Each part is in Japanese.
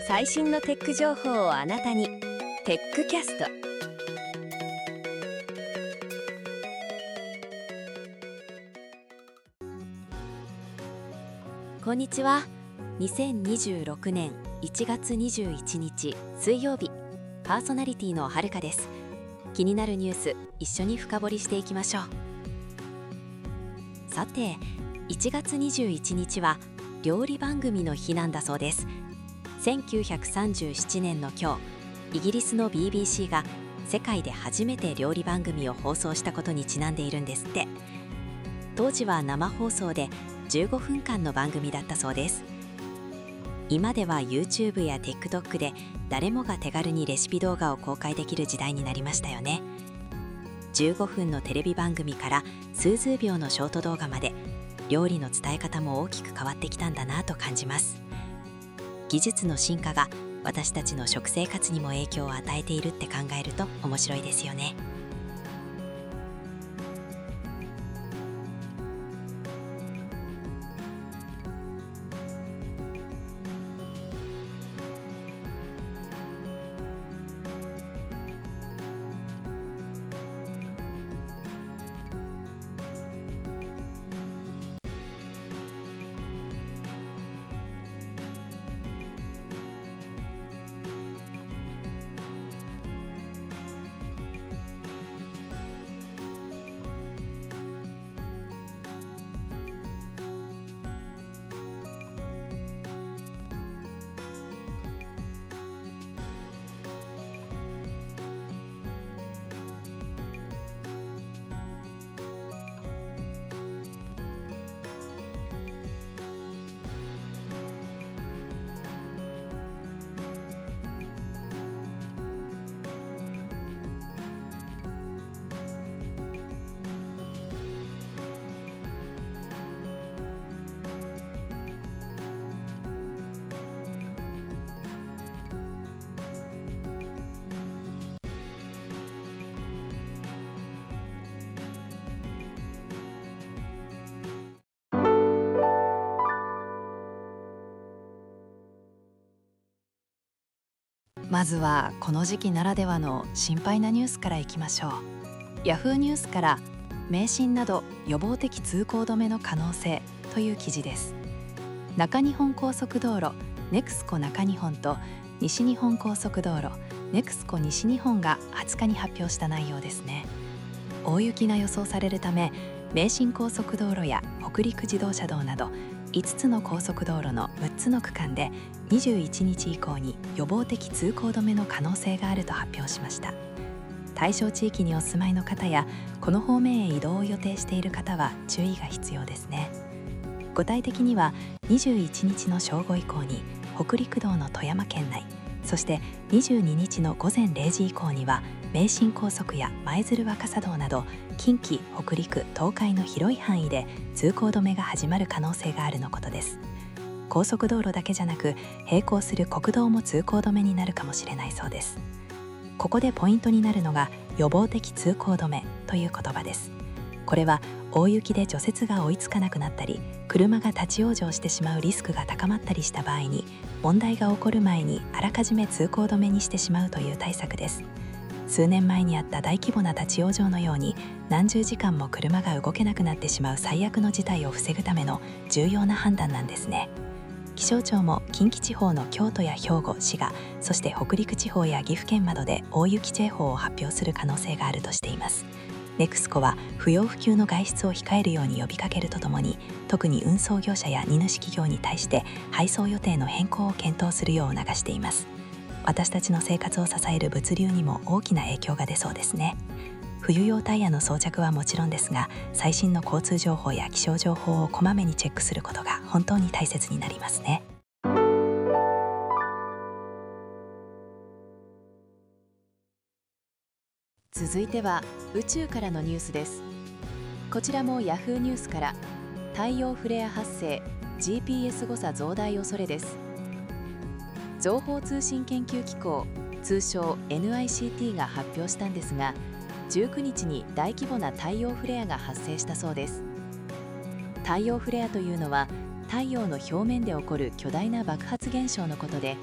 最新のテック情報をあなたに。テックキャスト。こんにちは。2026年1月21日水曜日、パーソナリティのはるかです。気になるニュース、一緒に深掘りしていきましょう。さて、1月21日は料理番組の日なんだそうです。1937年の今日、イギリスの BBC が世界で初めて料理番組を放送したことにちなんでいるんですって。当時は生放送で15分間の番組だったそうです。今では YouTube や TikTok で誰もが手軽にレシピ動画を公開できる時代になりましたよね。15分のテレビ番組から数十秒のショート動画まで、料理の伝え方も大きく変わってきたんだなと感じます。技術の進化が私たちの食生活にも影響を与えているって考えると面白いですよね。 まずはこの時期ならではの心配なニュースからいきましょう。ヤフーニュースから迷信など予防的通行止めの可能性という記事です。中日本高速道路ネクスコ中日本と西日本高速道路ネクスコ西日本が20日に発表した内容ですね。大雪が予想されるため、名神高速道路や北陸自動車道など5つの高速道路の6つの区間で21日以降に予防的通行止めの可能性があると発表しました。対象地域にお住まいの方やこの方面へ移動を予定している方は注意が必要ですね。具体的には21日の正午以降に北陸道の富山県内、そして22日の午前0時以降には名神高速や舞鶴若狭道など近畿、北陸、東海の広い範囲で通行止めが始まる可能性があるのことです。高速道路だけじゃなく並行する国道も通行止めになるかもしれないそうです。ここでポイントになるのが予防的通行止めという言葉です。これは大雪で除雪が追いつかなくなったり、車が立ち往生してしまうリスクが高まったりした場合に、問題が起こる前にあらかじめ通行止めにしてしまうという対策です。数年前にあった大規模な立ち往生のように何十時間も車が動けなくなってしまう最悪の事態を防ぐための重要な判断なんですね。気象庁も近畿地方の京都や兵庫、滋賀、そして北陸地方や岐阜県などで大雪警報を発表する可能性があるとしています。ネクスコは不要不急の外出を控えるように呼びかけるとともに、特に運送業者や荷主企業に対して配送予定の変更を検討するよう促しています。私たちの生活を支える物流にも大きな影響が出そうですね。冬用タイヤの装着はもちろんですが、最新の交通情報や気象情報をこまめにチェックすることが本当に大切になりますね。 続いては宇宙からのニュースです。こちらもヤフーニュースから、太陽フレア発生 GPS 誤差増大恐れです。情報通信研究機構、通称 NICT が発表したんですが、19日に大規模な太陽フレアが発生したそうです。太陽フレアというのは太陽の表面で起こる巨大な爆発現象のことで、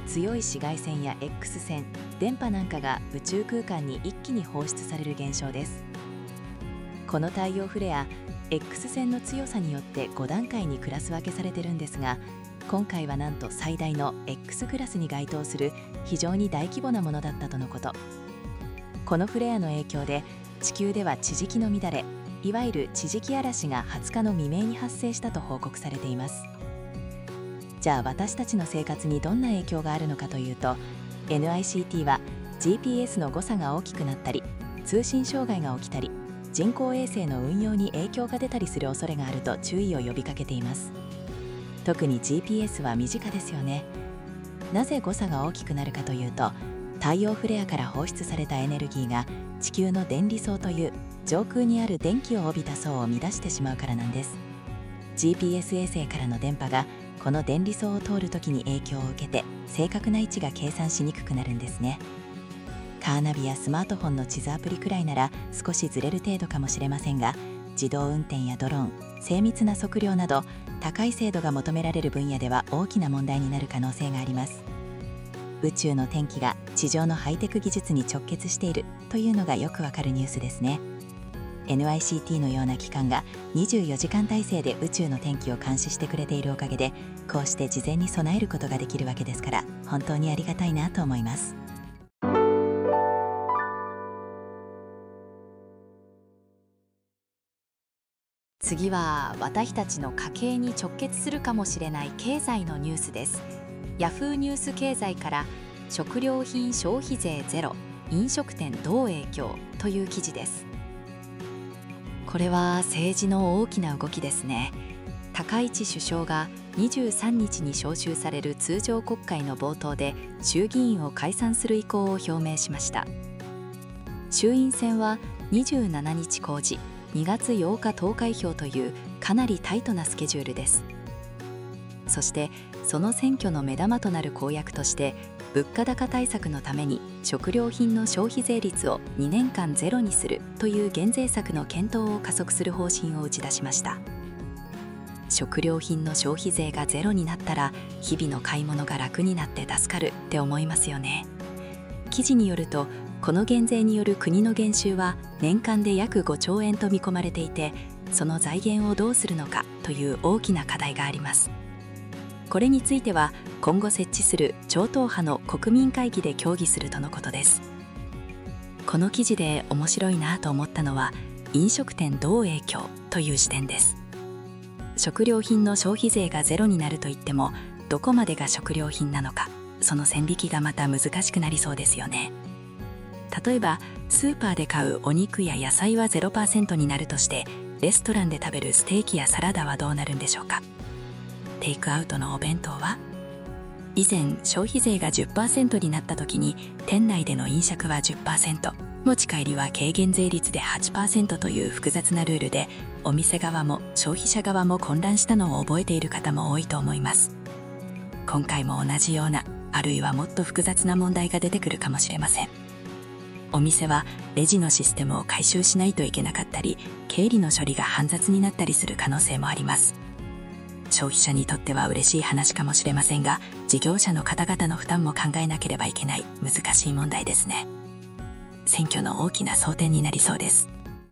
強い紫外線や X 線、電波なんかが宇宙空間に一気に放出される現象です。この太陽フレア、X 線の強さによって5段階にクラス分けされてるんですが、今回はなんと最大の X クラスに該当する非常に大規模なものだったとのこと。このフレアの影響で地球では地磁気の乱れ、いわゆる地磁気嵐が20日の未明に発生したと報告されています。じゃあ私たちの生活にどんな影響があるのかというと、 NICT は GPS の誤差が大きくなったり、通信障害が起きたり、人工衛星の運用に影響が出たりする恐れがあると注意を呼びかけています。特に GPS は身近ですよね。なぜ誤差が大きくなるかというと、太陽フレアから放出されたエネルギーが地球の電離層という上空にある電気を帯びた層を乱してしまうからなんです。 GPS 衛星からの電波がこの電離層を通るときに影響を受けて、正確な位置が計算しにくくなるんですね。カーナビやスマートフォンの地図アプリくらいなら少しずれる程度かもしれませんが、自動運転やドローン、精密な測量など高い精度が求められる分野では大きな問題になる可能性があります。宇宙の天気が地上のハイテク技術に直結しているというのがよくわかるニュースですね。 NICT のような機関が24時間体制で宇宙の天気を監視してくれているおかげで、こうして事前に備えることができるわけですから、本当にありがたいなと思います。 次は私たちの家計に直結するかもしれない経済のニュースです。ヤフーニュース経済から、食料品消費税ゼロ、飲食店どう影響という記事です。これは政治の大きな動きですね。高市首相が23日に召集される通常国会の冒頭で衆議院を解散する意向を表明しました。衆院選は27日公示、2月8日投開票というかなりタイトなスケジュールです。そしてその選挙の目玉となる公約として、物価高対策のために食料品の消費税率を2年間ゼロにするという減税策の検討を加速する方針を打ち出しました。食料品の消費税がゼロになったら、日々の買い物が楽になって助かるって思いますよね。記事によると、この減税による国の減収は年間で約5兆円と見込まれていて、その財源をどうするのかという大きな課題があります。これについては今後設置する超党派の国民会議で協議するとのことです。この記事で面白いなと思ったのは、飲食店どう影響という視点です。食料品の消費税がゼロになるといっても、どこまでが食料品なのか、その線引きがまた難しくなりそうですよね。例えばスーパーで買うお肉や野菜は 0% になるとして、レストランで食べるステーキやサラダはどうなるんでしょうか。テイクアウトのお弁当は、以前消費税が 10% になった時に店内での飲食は 10%、 持ち帰りは軽減税率で 8% という複雑なルールで、お店側も消費者側も混乱したのを覚えている方も多いと思います。今回も同じような、あるいはもっと複雑な問題が出てくるかもしれません。お店はレジのシステムを改修しないといけなかったり、経理の処理が煩雑になったりする可能性もあります。消費者にとっては嬉しい話かもしれませんが、事業者の方々の負担も考えなければいけない難しい問題ですね。選挙の大きな争点になりそうです。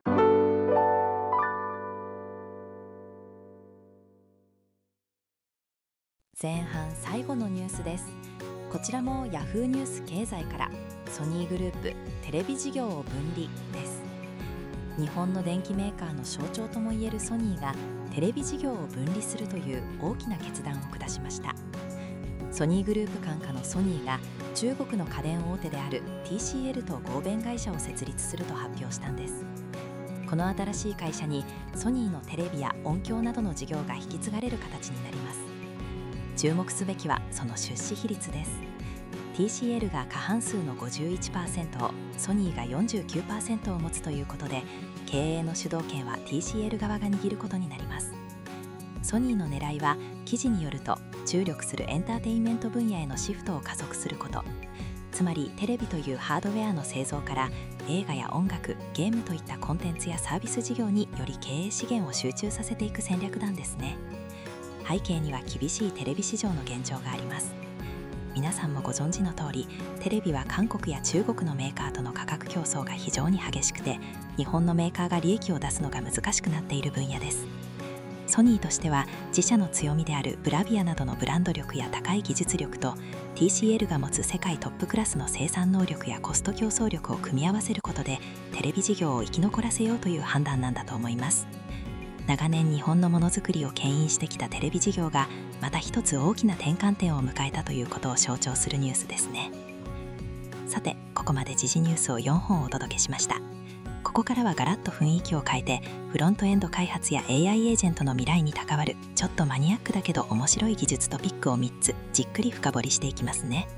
前半最後のニュースです。こちらもヤフーニュース経済から、ソニーグループテレビ事業を分離です。日本の電機メーカーの象徴ともいえるソニーがテレビ事業を分離するという大きな決断を下しました。ソニーグループ傘下のソニーが中国の家電大手である TCL と合弁会社を設立すると発表したんです。この新しい会社にソニーのテレビや音響などの事業が引き継がれる形になります。注目すべきはその出資比率です。TCL が過半数の 51% を、ソニーが 49% を持つということで、経営の主導権は TCL 側が握ることになります。ソニーの狙いは、記事によると注力するエンターテインメント分野へのシフトを加速すること、つまりテレビというハードウェアの製造から映画や音楽、ゲームといったコンテンツやサービス事業により経営資源を集中させていく戦略なんですね。背景には厳しいテレビ市場の現状があります。 皆さんもご存知の通り、テレビは韓国や中国のメーカーとの価格競争が非常に激しくて、日本のメーカーが利益を出すのが難しくなっている分野です。ソニーとしては自社の強みであるブラビアなどのブランド力や高い技術力と TCL が持つ世界トップクラスの生産能力やコスト競争力を組み合わせることでテレビ事業を生き残らせようという判断なんだと思います。長年日本のものづくりを牽引してきたテレビ事業がまた一つ大きな転換点を迎えたということを象徴するニュースですね。さて、ここまで時事ニュースを4本お届けしました。ここからはガラッと雰囲気を変えて、フロントエンド開発や AI エージェントの未来に関わるちょっとマニアックだけど面白い技術トピックを3つじっくり深掘りしていきますね。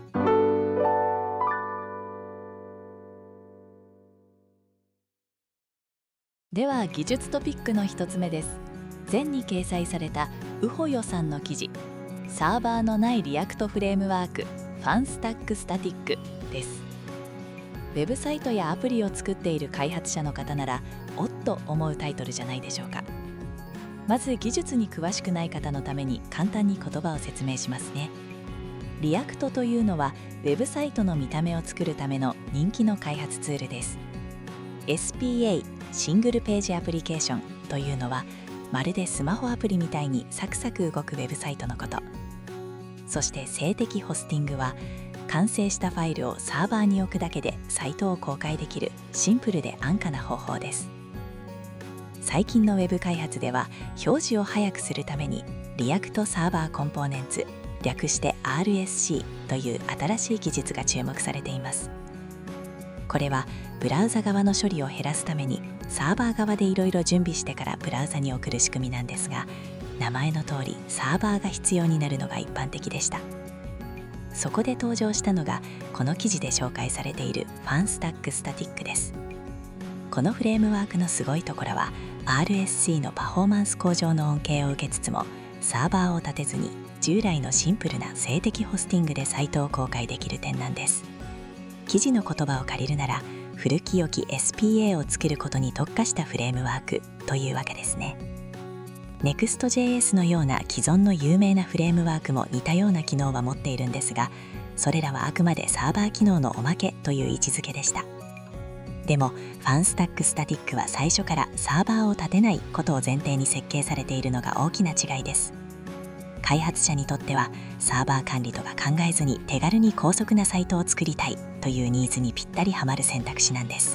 では技術トピックの1つ目です。前に掲載されたウホヨさんの記事、サーバーのないリアクトフレームワークファンスタックスタティックです。ウェブサイトやアプリを作っている開発者の方ならおっと思うタイトルじゃないでしょうか。まず技術に詳しくない方のために簡単に言葉を説明しますね。リアクトというのはウェブサイトの見た目を作るための人気の開発ツールです。 SPA シングルページアプリケーションというのはまるでスマホアプリみたいにサクサク動くウェブサイトのこと。そして静的ホスティングは完成したファイルをサーバーに置くだけでサイトを公開できるシンプルで安価な方法です。最近のウェブ開発では表示を早くするためにリアクトサーバーコンポーネンツ、略して RSC という新しい技術が注目されています。これはブラウザ側の処理を減らすためにサーバー側でいろいろ準備してからブラウザに送る仕組みなんですが、名前の通りサーバーが必要になるのが一般的でした。そこで登場したのがこの記事で紹介されているファンスタックスタティックです。このフレームワークのすごいところは RSC のパフォーマンス向上の恩恵を受けつつもサーバーを立てずに従来のシンプルな静的ホスティングでサイトを公開できる点なんです。記事の言葉を借りるなら古き良き SPA を作ることに特化したフレームワークというわけですね。Next.js のような既存の有名なフレームワークも似たような機能は持っているんですが、それらはあくまでサーバー機能のおまけという位置づけでした。でもファンスタックスタティックは最初からサーバーを立てないことを前提に設計されているのが大きな違いです。開発者にとってはサーバー管理とか考えずに手軽に高速なサイトを作りたいというニーズにぴったりはまる選択肢なんです。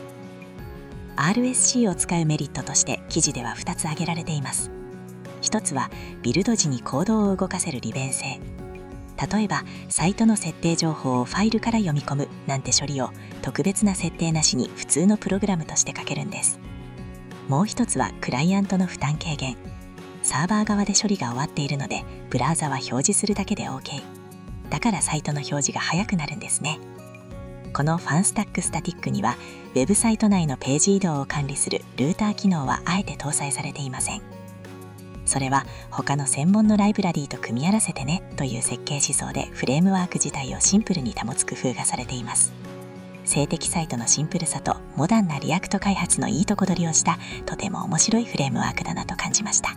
RSC を使うメリットとして記事では2つ挙げられています。一つはビルド時にコードを動かせる利便性。例えばサイトの設定情報をファイルから読み込むなんて処理を特別な設定なしに普通のプログラムとして書けるんです。もう一つはクライアントの負担軽減。サーバー側で処理が終わっているのでブラウザは表示するだけで OK。 だからサイトの表示が早くなるんですね。このファンスタックスタティックにはウェブサイト内のページ移動を管理するルーター機能はあえて搭載されていません。それは他の専門のライブラリーと組み合わせてねという設計思想でフレームワーク自体をシンプルに保つ工夫がされています。静的サイトのシンプルさとモダンなリアクト開発のいいとこ取りをしたとても面白いフレームワークだなと感じました。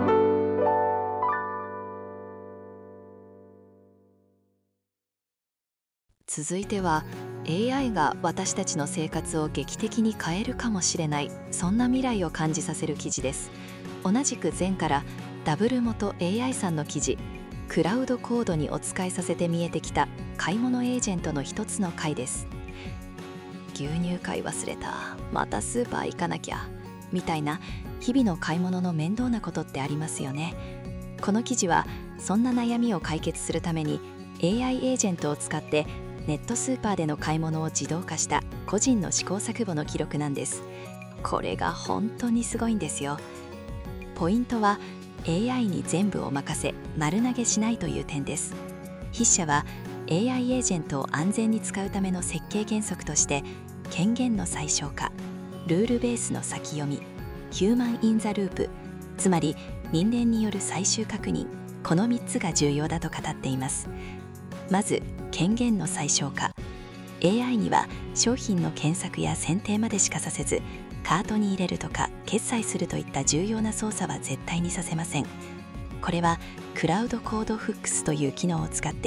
続いては AI が私たちの生活を劇的に変えるかもしれない、そんな未来を感じさせる記事です。同じく前からダブル元 AI さんの記事、クラウドコードにお使いさせて見えてきた買い物エージェントの一つの回です。牛乳買い忘れた、またスーパー行かなきゃみたいな日々の買い物の面倒なことってありますよね。この記事はそんな悩みを解決するために AI エージェントを使ってネットスーパーでの買い物を自動化した個人の試行錯誤の記録なんです。これが本当にすごいんですよ。ポイントは AI に全部を任せ丸投げしないという点です。筆者は AI エージェントを安全に使うための設計原則として権限の最小化、ルールベースの先読み、ヒューマン・イン・ザ・ループ、つまり人間による最終確認、この3つが重要だと語っています。まず権限の最小化。 AI には商品の検索や選定までしかさせず、カートに入れるとか決済するといった重要な操作は絶対にさせません。これはクラウドコードフックスという機能を使って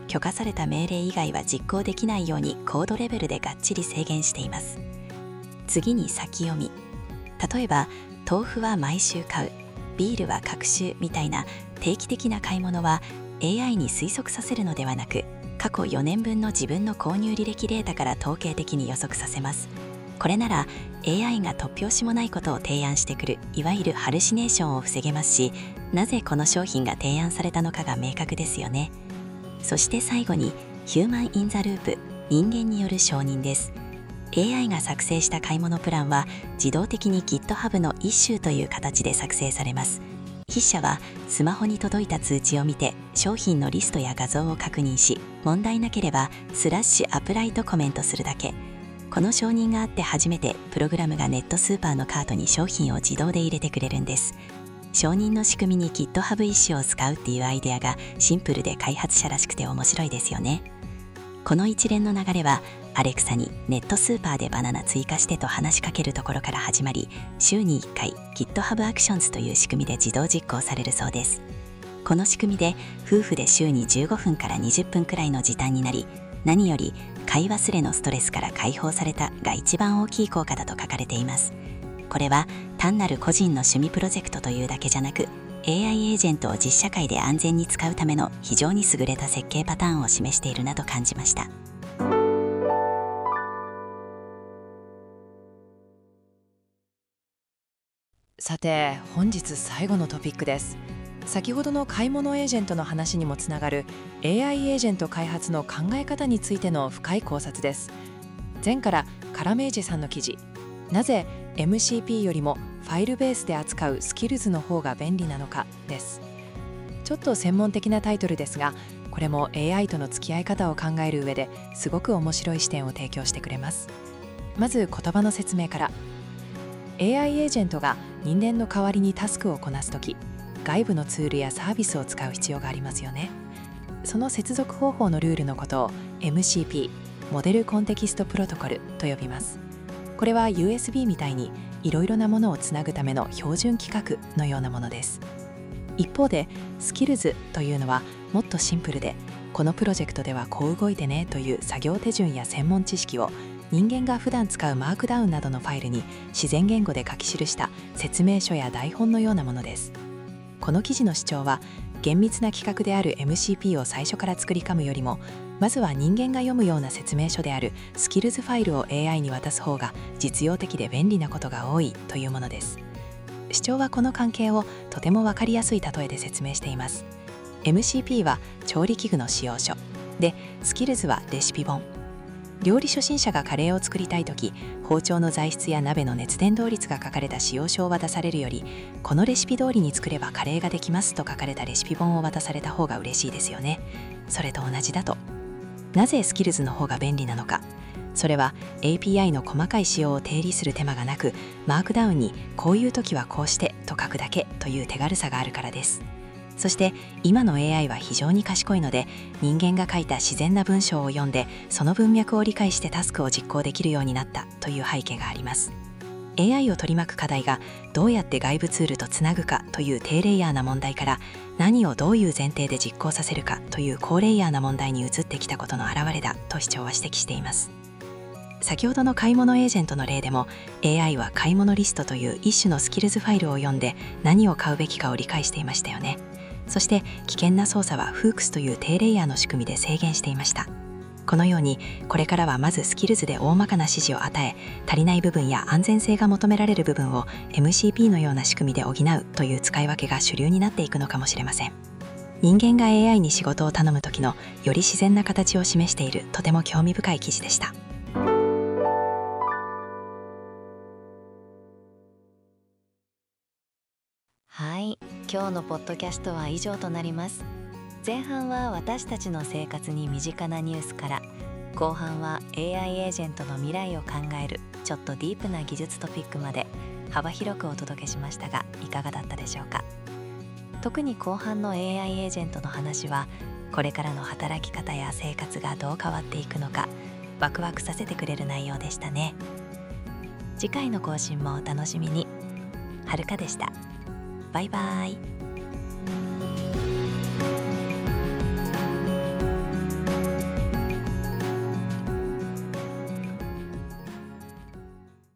許可された命令以外は実行できないようにコードレベルでがっちり制限しています。次に先読み。例えば豆腐は毎週買う、ビールは隔週みたいな定期的な買い物は AI に推測させるのではなく、過去4年分の自分の購入履歴データから統計的に予測させます。これなら AI が突拍子もないことを提案してくる、いわゆるハルシネーションを防げますし、なぜこの商品が提案されたのかが明確ですよね。そして最後にヒューマン・イン・ザ・ループ、人間による承認です。AI が作成した買い物プランは自動的に GitHub のイシューという形で作成されます。筆者はスマホに届いた通知を見て商品のリストや画像を確認し、問題なければ/アプライとコメントするだけ。この承認があって初めてプログラムがネットスーパーのカートに商品を自動で入れてくれるんです。承認の仕組みに GitHub イシューを使うっていうアイデアがシンプルで開発者らしくて面白いですよね。この一連の流れはアレクサにネットスーパーでバナナ追加してと話しかけるところから始まり、週に1回 GitHub Actions という仕組みで自動実行されるそうです。この仕組みで夫婦で週に15分から20分くらいの時短になり、何より買い忘れのストレスから解放されたが一番大きい効果だと書かれています。これは単なる個人の趣味プロジェクトというだけじゃなく、AI エージェントを実社会で安全に使うための非常に優れた設計パターンを示しているなと感じました。 さて、本日最後のトピックです。先ほどの買い物エージェントの話にもつながる AI エージェント開発の考え方についての深い考察です。前からカラメージェさんの記事、なぜ MCP よりもファイルベースで扱うスキルズの方が便利なのかです。ちょっと専門的なタイトルですが、これも AI との付き合い方を考える上ですごく面白い視点を提供してくれます。まず言葉の説明から。 AI エージェントが人間の代わりにタスクをこなすとき、外部のツールやサービスを使う必要がありますよね。その接続方法のルールのことを MCP、モデルコンテキストプロトコルと呼びます。これは USB みたいにいろいろなものをつなぐための標準規格のようなものです。一方でスキルズというのはもっとシンプルで、このプロジェクトではこう動いてねという作業手順や専門知識を人間が普段使うマークダウンなどのファイルに自然言語で書き記した説明書や台本のようなものです。この記事の主張は、厳密な規格である MCP を最初から作り込むよりも、まずは人間が読むような説明書であるスキルズファイルを AI に渡す方が実用的で便利なことが多いというものです。主張はこの関係をとても分かりやすい例えで説明しています。 MCP は調理器具の使用書で、スキルズはレシピ本。料理初心者がカレーを作りたいとき、包丁の材質や鍋の熱伝導率が書かれた使用書を渡されるより、このレシピ通りに作ればカレーができますと書かれたレシピ本を渡された方が嬉しいですよね。それと同じだと。なぜスキルズの方が便利なのか。それは API の細かい仕様を定義する手間がなく、マークダウンにこういう時はこうしてと書くだけという手軽さがあるからです。そして今の AI は非常に賢いので、人間が書いた自然な文章を読んでその文脈を理解してタスクを実行できるようになったという背景があります。 AI を取り巻く課題がどうやって外部ツールとつなぐかという低レイヤーな問題から、何をどういう前提で実行させるかという高レイヤーな問題に移ってきたことの表れだと主張は指摘しています。先ほどの買い物エージェントの例でも AI は買い物リストという一種のスキルズファイルを読んで何を買うべきかを理解していましたよね。そして危険な操作はフークスという低レイヤーの仕組みで制限していました。このようにこれからはまずスキルズで大まかな指示を与え、足りない部分や安全性が求められる部分を MCP のような仕組みで補うという使い分けが主流になっていくのかもしれません。人間が AI に仕事を頼む時のより自然な形を示しているとても興味深い記事でした。 はい、今日のポッドキャストは以上となります。前半は私たちの生活に身近なニュースから、後半は AI エージェントの未来を考えるちょっとディープな技術トピックまで幅広くお届けしましたが、いかがだったでしょうか。特に後半の AI エージェントの話は、これからの働き方や生活がどう変わっていくのかワクワクさせてくれる内容でしたね。次回の更新もお楽しみに。はるかでした。バイバイ。